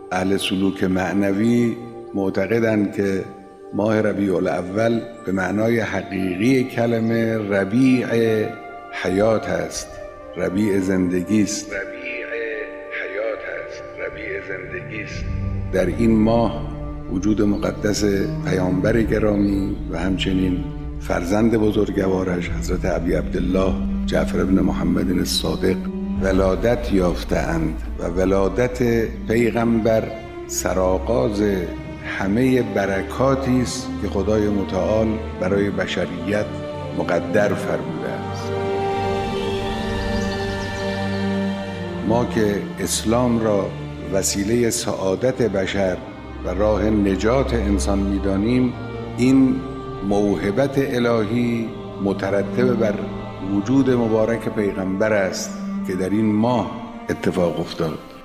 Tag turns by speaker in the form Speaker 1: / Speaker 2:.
Speaker 1: اهل سلوک معنوی معتقدند که ماه ربیع الاول به معنای حقیقی کلمه ربیع حیات است، ربیع زندگی است. در این ماه وجود مقدس پیامبر گرامی و همچنین فرزند بزرگوارش حضرت ابی عبدالله جعفر بن محمد الصادق ولادت یافته‌اند و ولادت پیغمبر سرآغاز همه برکاتی است که خدای متعال برای بشریت مقدر فرموده است. ما که اسلام را وسیله سعادت بشر و راه نجات انسان می‌دانیم، این موهبت الهی مترتب بر وجود مبارک پیغمبر است که در این ماه اتفاق افتاد.